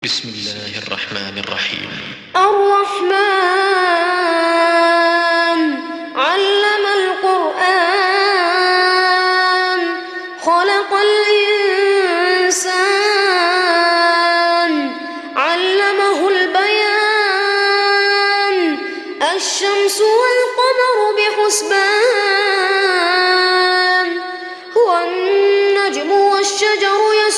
بسم الله الرحمن الرحيم. الرحمن علم القرآن خلق الإنسان علمه البيان الشمس والقمر بحسبان هو النجم والشجر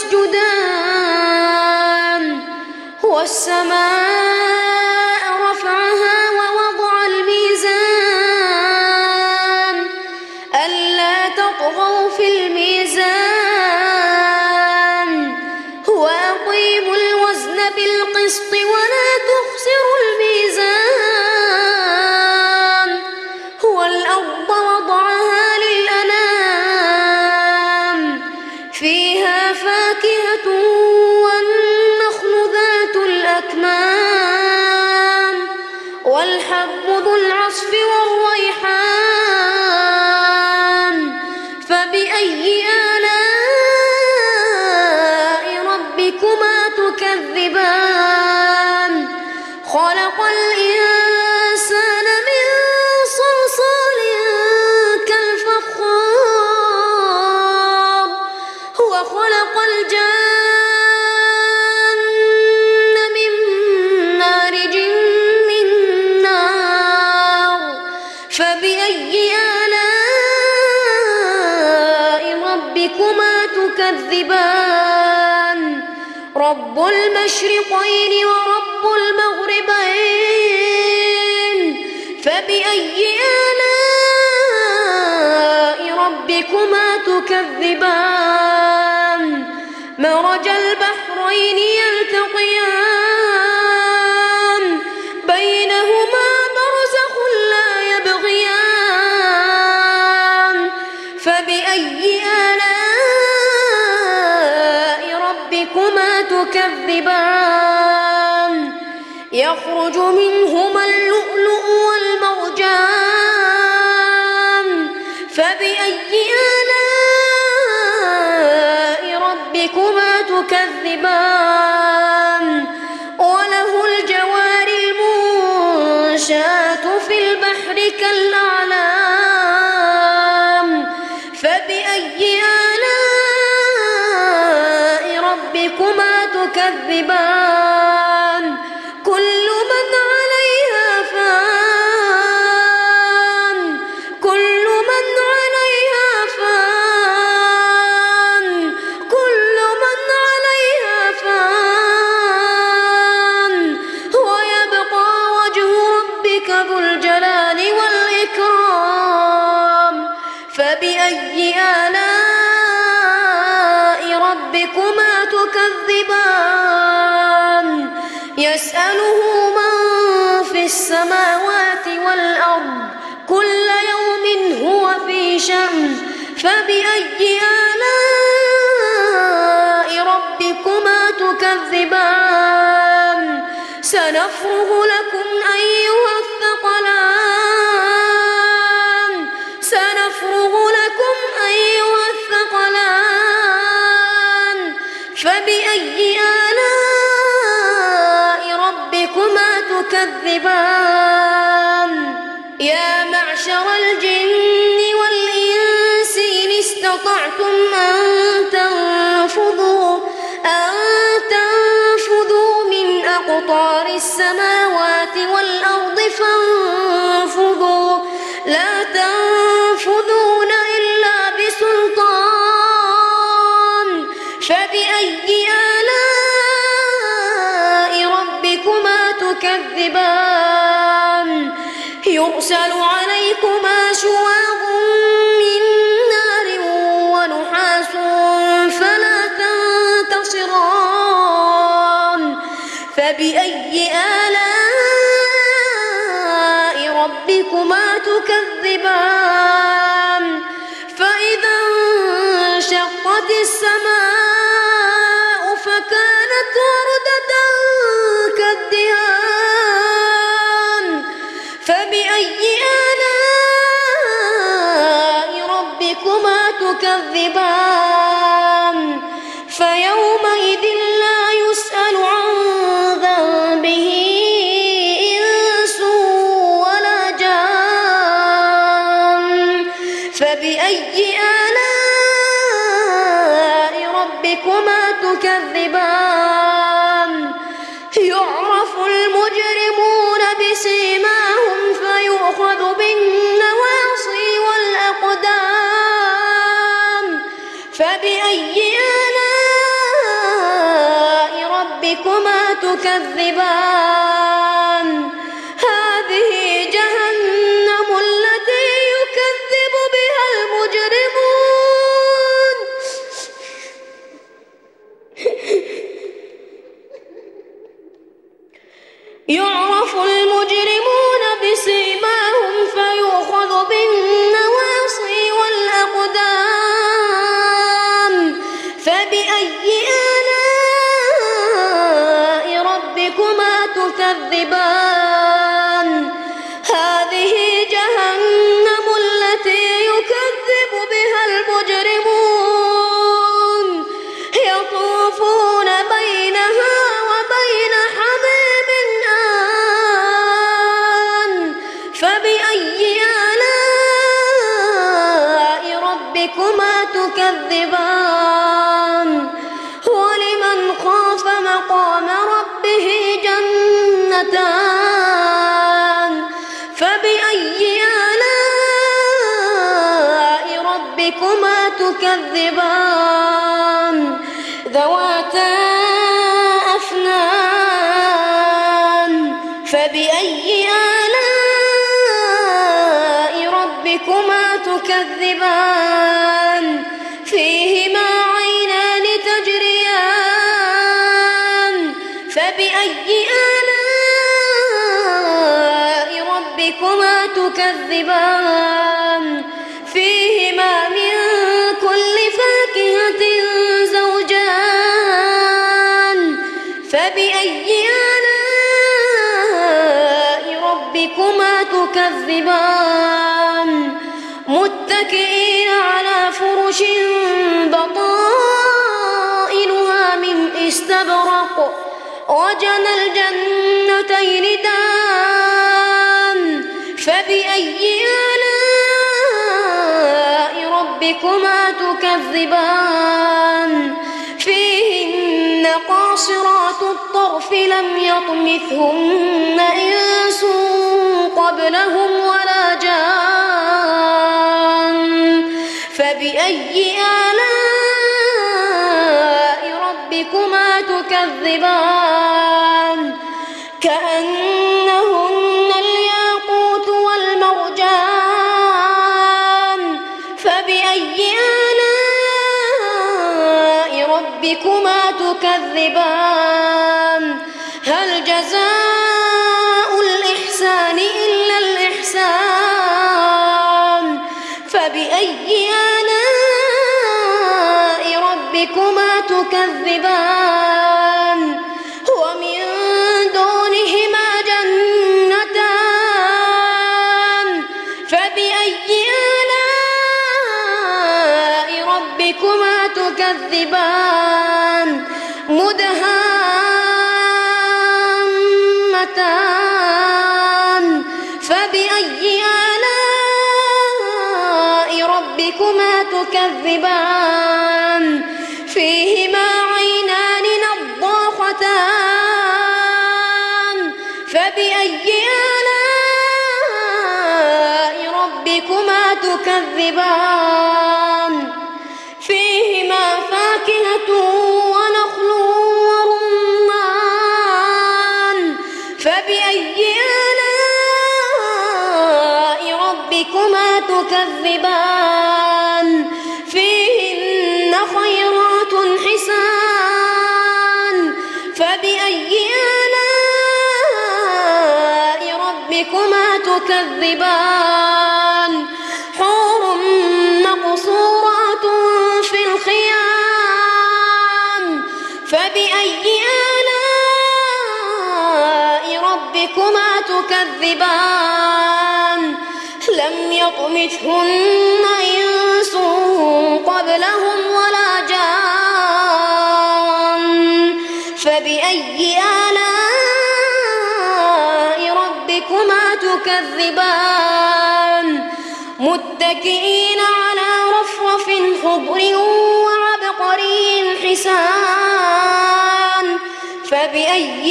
يسجدان هو السماء رفعها ووضع الميزان ألا تطغوا في الميزان هو أقيم الوزن بالقسط ولا تخسروا الميزان هو الأرض وضعها للأنام فيها فاكهة الأكمام والحب ذو العصف والريحان فبأي آلاء ربكما تكذبان خلق الإنسان من صلصال كالفخار هو خلق الجان فبأي آلاء ربكما تكذبان رب المشرقين ورب المغربين فبأي آلاء ربكما تكذبان مرج البحرين يلتقيان بينهما برزخ لا يبغيان فبأي آلاء ربكما تكذبان يخرج منهما اللؤلؤ والمرجان فبأي آلاء ربكما تكذبان وله الجوار المنشآت في البحر كالأعلام فبأي آلاء ربكما تكذبان كل من عليها فان كل من عليها فان كل من عليها فان ويبقى وجه ربك ذو الجلال والإكرام فبأي آلاء ربكما تكذبان يسأله من في السماوات والأرض كل يوم هو في شأن فبأي آلاء ربكما تكذبان سنفرغ لكم أيها الثقلان سنفرغ لكم أيها الثقلان فبأي آلاء ربكما تكذبان يا معشر الجن والإنس إن استطعتم أن تنفذوا من أقطار السماوات والأرض فانفذوا لا تنفذون إلا بسلطان فبأي آلاء ربكما تكذبان يرسل عليكما شواظ من نار ونحاس فلا تنتصران فبأي آلاء ربكما تكذبان فإذا انشقت السماء فكانت وردة كالدهان فبأي آلاء ربكما تكذبان فيومئذ لا يسأل عن فبأي آلاء ربكما تكذبان هذه جهنم التي يكذب بها المجرمون يعرف المجرمون بسيماهم فيؤخذ بالنواصي والأقدام فبأي آلاء ربكما تكذبان هذه جهنم التي يكذب بها المجرمون يطوفون بينها وبين حميم آن فبأي آلاء ربكما تكذبان ولمن خاف مقام ربه جنتان فبأي آلاء ربكما تكذبان ذواتا أفنان فبأي آلاء ربكما تكذبان فيهما عينان تجريان فبأي آلاء ربكما تكذبان فيهما من كل فاكهة زوجان فبأي آلاء ربكما تكذبان متكئين على فرش بطائنها من استبرق وجنى الجنتين دان فبأي آلاء ربكما تكذبان فيهن قاصرات الطرف لم يطمثهن إنس قبلهم ولا جان فبأي آلاء ربكما تكذبان كأنهن الياقوت والمرجان فبأي آلاء ربكما تكذبان هل جزاء الإحسان إلا الإحسان فبأي آلاء ربكما تكذبان ومن دونهما جنتان فبأي آلاء ربكما تكذبان مدهامتان فبأي آلاء ربكما تكذبان فيهما عينان نضاختان فبأي آلاء ربكما تكذبان فيهما فاكهة ونخل ورمان فبأي آلاء ربكما تكذبان فيهن خيرات حسان فبأي آلاء ربكما تكذبان حور مقصورات في الخيام فبأي آلاء ربكما تكذبان لم يطمثهن إنس قبلهم ولا جان فبأي آلاء ربكما تكذبان متكئين على رفرف خضر وعبقري حسان فبأي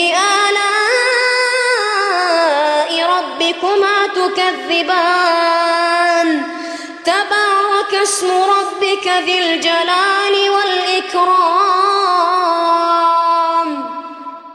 آلاء ربكما تكذبان تبارك اسم ربك ذي الجلال والإكرام.